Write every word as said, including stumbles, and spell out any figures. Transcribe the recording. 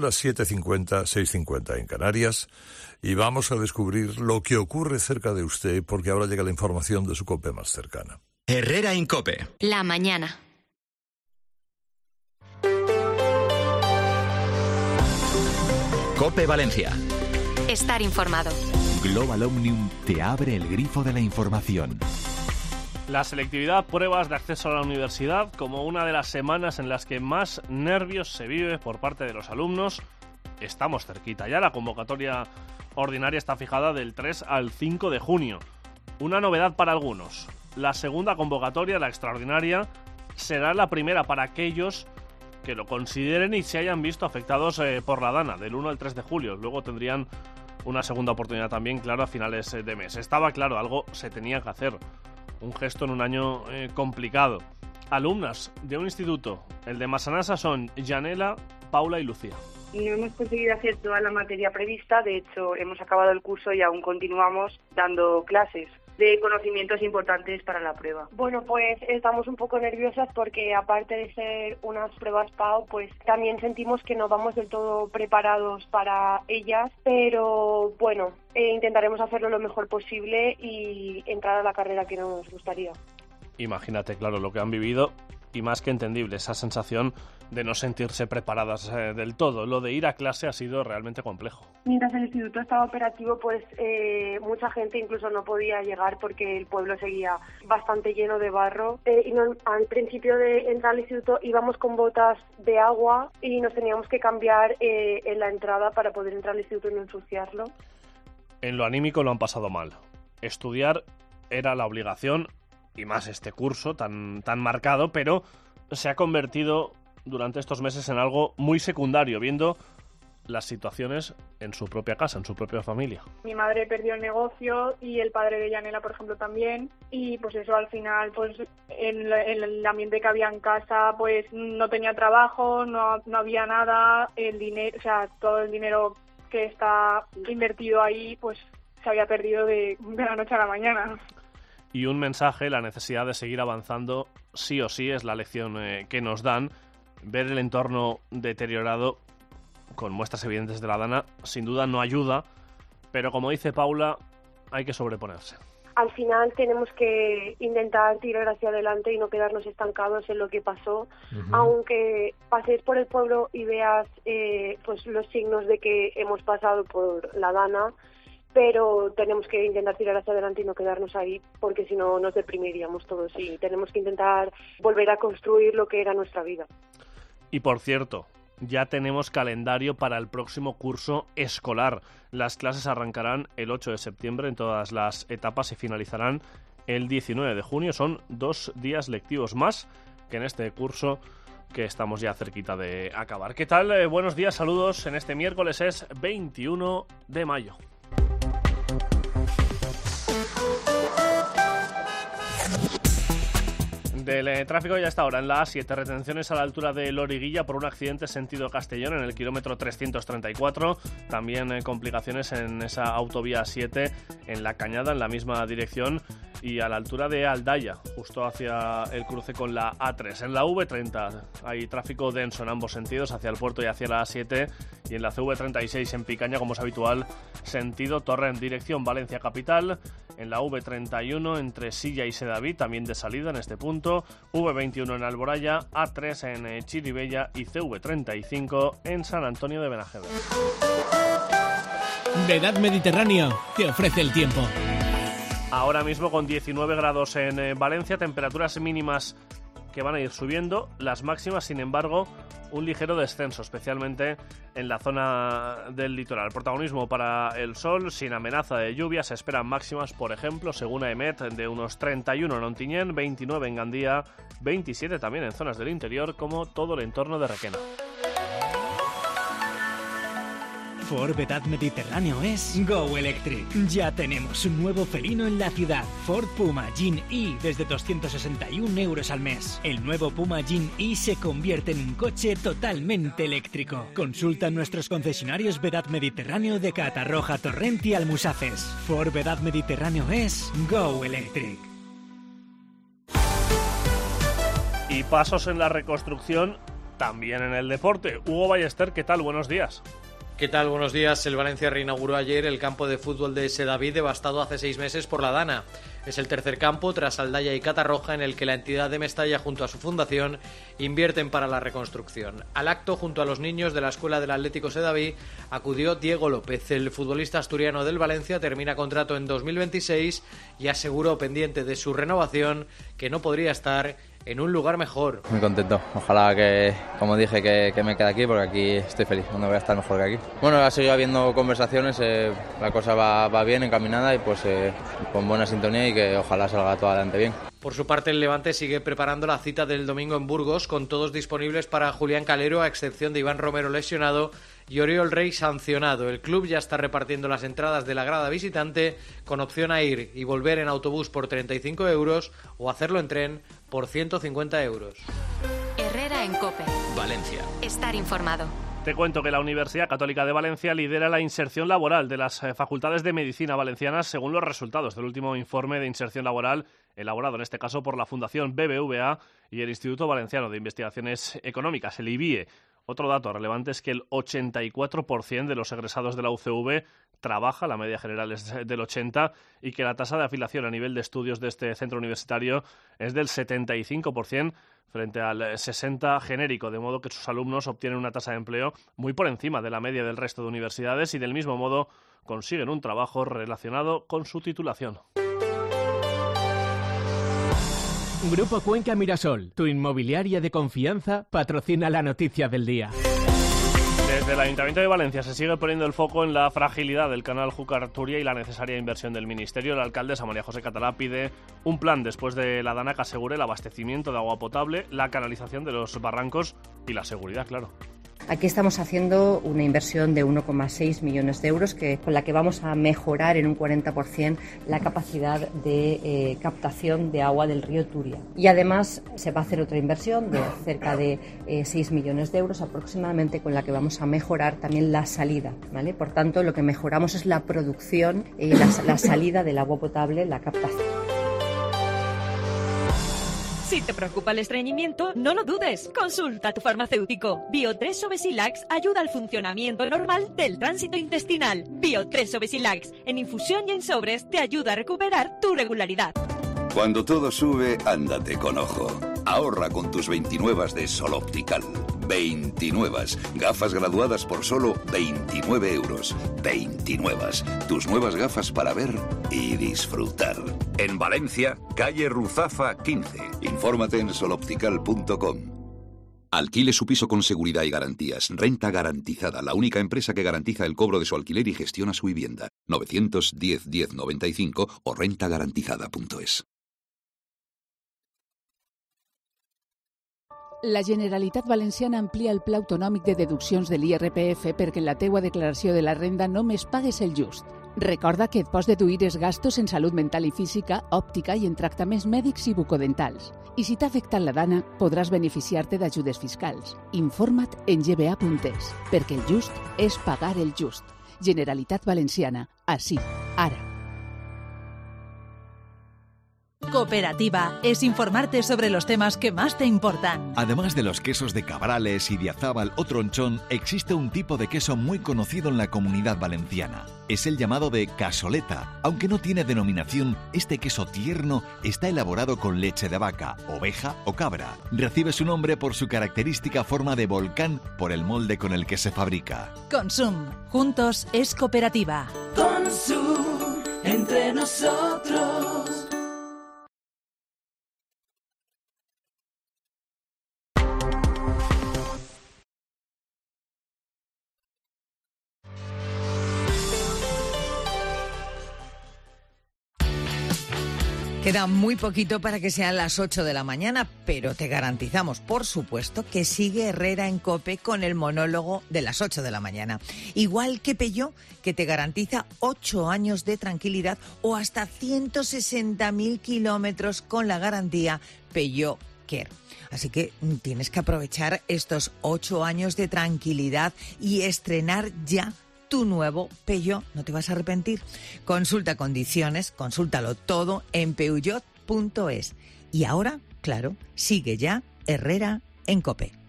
las siete cincuenta, seis cincuenta en Canarias y vamos a descubrir lo que ocurre cerca de usted porque ahora llega la información de su COPE más cercana. Herrera Incope. La mañana. COPE Valencia. Estar informado. Global Omnium te abre el grifo de la información. La selectividad, pruebas de acceso a la universidad, como una de las semanas en las que más nervios se vive por parte de los alumnos. Estamos cerquita ya, la convocatoria ordinaria está fijada del tres al cinco de junio. Una novedad para algunos. La segunda convocatoria, la extraordinaria, será la primera para aquellos que lo consideren y se hayan visto afectados eh, por la DANA, del uno al tres de julio. Luego tendrían una segunda oportunidad también, claro, a finales de mes. Estaba claro, algo se tenía que hacer. Un gesto en un año eh, complicado. Alumnas de un instituto, el de Massanassa, son Yanela, Paula y Lucía. No hemos conseguido hacer toda la materia prevista, de hecho hemos acabado el curso y aún continuamos dando clases de conocimientos importantes para la prueba. Bueno, pues estamos un poco nerviosas porque aparte de ser unas pruebas P A U, pues también sentimos que no vamos del todo preparados para ellas, pero bueno, eh, intentaremos hacerlo lo mejor posible y entrar a la carrera que nos gustaría. Imagínate, claro, lo que han vivido y más que entendible, esa sensación de no sentirse preparadas eh, del todo. Lo de ir a clase ha sido realmente complejo. Mientras el instituto estaba operativo, pues eh, mucha gente incluso no podía llegar porque el pueblo seguía bastante lleno de barro. Eh, y no, al principio de entrar al instituto íbamos con botas de agua y nos teníamos que cambiar eh, en la entrada para poder entrar al instituto y no ensuciarlo. En lo anímico lo han pasado mal. Estudiar era la obligación, y más este curso tan, tan marcado, pero se ha convertido durante estos meses en algo muy secundario, viendo las situaciones en su propia casa, en su propia familia. Mi madre perdió el negocio y el padre de Yanela, por ejemplo, también, y pues eso al final, pues en, en el ambiente que había en casa, pues no tenía trabajo, no, no había nada, el dinero, o sea, todo el dinero que está invertido ahí, pues se había perdido de, de la noche a la mañana. Y un mensaje, la necesidad de seguir avanzando, sí o sí, es la lección eh, que nos dan. Ver el entorno deteriorado con muestras evidentes de la DANA sin duda no ayuda, pero como dice Paula, hay que sobreponerse. Al final tenemos que intentar tirar hacia adelante y no quedarnos estancados en lo que pasó, uh-huh. Aunque pases por el pueblo y veas eh, pues los signos de que hemos pasado por la DANA, pero tenemos que intentar tirar hacia adelante y no quedarnos ahí, porque si no nos deprimiríamos todos y tenemos que intentar volver a construir lo que era nuestra vida. Y por cierto, ya tenemos calendario para el próximo curso escolar. Las clases arrancarán el ocho de septiembre en todas las etapas y finalizarán el diecinueve de junio. Son dos días lectivos más que en este curso que estamos ya cerquita de acabar. ¿Qué tal? Eh, buenos días, saludos. En este miércoles es veintiuno de mayo. Del eh, tráfico ya está ahora en la A siete, retenciones a la altura de Loriguilla por un accidente sentido Castellón en el kilómetro trescientos treinta y cuatro, también eh, complicaciones en esa autovía siete en La Cañada en la misma dirección y a la altura de Aldaya, justo hacia el cruce con la A tres. En la V treinta hay tráfico denso en ambos sentidos, hacia el puerto y hacia la A siete, y en la C V treinta y seis en Picaña, como es habitual, sentido Torrent, dirección Valencia Capital. En la V treinta y uno entre Silla y Sedaví, también de salida en este punto, V veintiuno en Alboraya, A tres en Chiribella y C V treinta y cinco en San Antonio de Benajever. Vedad Mediterráneo te ofrece el tiempo. Ahora mismo con diecinueve grados en eh, Valencia, temperaturas mínimas que van a ir subiendo, las máximas, sin embargo, un ligero descenso, especialmente en la zona del litoral. Protagonismo para el sol, sin amenaza de lluvia, se esperan máximas, por ejemplo, según AEMET, de unos treinta y uno en Ontinyent, veintinueve en Gandía, veintisiete también en zonas del interior, como todo el entorno de Requena. Ford Vedad Mediterráneo es Go Electric. Ya tenemos un nuevo felino en la ciudad. Ford Puma Gen E desde doscientos sesenta y un euros al mes. El nuevo Puma Gen E se convierte en un coche totalmente eléctrico. Consulta nuestros concesionarios Vedad Mediterráneo de Catarroja, Torrent y Almusaces. Ford Vedad Mediterráneo es Go Electric. Y pasos en la reconstrucción También en el deporte, Hugo Ballester, ¿qué tal? Buenos días. ¿Qué tal? Buenos días. El Valencia reinauguró ayer el campo de fútbol de Sedaví, devastado hace seis meses por la Dana. Es el tercer campo, tras Aldaya y Catarroja, en el que la entidad de Mestalla, junto a su fundación, invierten para la reconstrucción. Al acto, junto a los niños de la Escuela del Atlético Sedaví, acudió Diego López. El futbolista asturiano del Valencia termina contrato en dos mil veintiséis y aseguró, pendiente de su renovación, que no podría estar en un lugar mejor. Muy contento, ojalá que, como dije, que, que me quede aquí, porque aquí estoy feliz, no voy a estar mejor que aquí. Bueno, ha seguido habiendo conversaciones, eh, la cosa va, va bien, encaminada y pues eh, con buena sintonía y que ojalá salga todo adelante bien. Por su parte, el Levante sigue preparando la cita del domingo en Burgos, con todos disponibles para Julián Calero, a excepción de Iván Romero lesionado y Oriol Rey sancionado. El club ya está repartiendo las entradas de la grada visitante, con opción a ir y volver en autobús por treinta y cinco euros o hacerlo en tren por ciento cincuenta euros. Herrera en COPE. Valencia. Estar informado. Te cuento que la Universidad Católica de Valencia lidera la inserción laboral de las facultades de medicina valencianas según los resultados del último informe de inserción laboral elaborado en este caso por la Fundación B B V A y el Instituto Valenciano de Investigaciones Económicas, el I B I E. Otro dato relevante es que el ochenta y cuatro por ciento de los egresados de la U C V trabaja, la media general es del ochenta por ciento, y que la tasa de afiliación a nivel de estudios de este centro universitario es del setenta y cinco por ciento frente al sesenta por ciento genérico, de modo que sus alumnos obtienen una tasa de empleo muy por encima de la media del resto de universidades y del mismo modo consiguen un trabajo relacionado con su titulación. Grupo Cuenca Mirasol, tu inmobiliaria de confianza, patrocina la noticia del día. Desde el Ayuntamiento de Valencia se sigue poniendo el foco en la fragilidad del canal Júcar-Turia y la necesaria inversión del Ministerio. La alcaldesa María José Catalá pide un plan después de la Dana que asegure el abastecimiento de agua potable, la canalización de los barrancos y la seguridad, claro. Aquí estamos haciendo una inversión de uno coma seis millones de euros que, con la que vamos a mejorar en un cuarenta por ciento la capacidad de eh, captación de agua del río Turia. Y además se va a hacer otra inversión de cerca de eh, seis millones de euros aproximadamente, con la que vamos a mejorar también la salida, ¿vale? Por tanto, lo que mejoramos es la producción y la, la salida del agua potable, la captación. Si te preocupa el estreñimiento, no lo dudes. Consulta a tu farmacéutico. Bio tres Obesilax ayuda al funcionamiento normal del tránsito intestinal. Bio tres Obesilax, en infusión y en sobres, te ayuda a recuperar tu regularidad. Cuando todo sube, ándate con ojo. Ahorra con tus veintinuevas de Sol Optical. veintinuevas. Gafas graduadas por solo veintinueve euros. veintinuevas. Tus nuevas gafas para ver y disfrutar. En Valencia, calle Ruzafa quince. Infórmate en soloptical punto com. Alquile su piso con seguridad y garantías. Renta Garantizada, la única empresa que garantiza el cobro de su alquiler y gestiona su vivienda. novecientos diez diez noventa y cinco o renta garantizada punto es. La Generalitat Valenciana amplia el pla autonòmic de deduccions de l'I R P F perquè en la teua declaració de la renda només pagues el just. Recorda que et pots deduir els gastos en salut mental i física, òptica i en tractaments mèdics i bucodentals. I si t'ha afectat la dana, podràs beneficiar-te d'ajudes fiscals. Informa't en ge be a punt es, perquè el just és pagar el just. Generalitat Valenciana. Así, ara. Cooperativa es informarte sobre los temas que más te importan. Además de los quesos de Cabrales, Idiazábal o Tronchón, existe un tipo de queso muy conocido en la Comunidad Valenciana. Es el llamado de casoleta. Aunque no tiene denominación, este queso tierno está elaborado con leche de vaca, oveja o cabra. Recibe su nombre por su característica forma de volcán por el molde con el que se fabrica. Consum. Juntos es cooperativa. Consum. Entre nosotros. Queda muy poquito para que sean las ocho de la mañana, pero te garantizamos, por supuesto, que sigue Herrera en COPE con el monólogo de las ocho de la mañana. Igual que Peugeot, que te garantiza ocho años de tranquilidad o hasta ciento sesenta mil kilómetros con la garantía Peugeot Care. Así que tienes que aprovechar estos ocho años de tranquilidad y estrenar ya tu nuevo Peugeot, no te vas a arrepentir. Consulta condiciones, consúltalo todo en peugeot punto es. Y ahora, claro, sigue ya Herrera en COPE.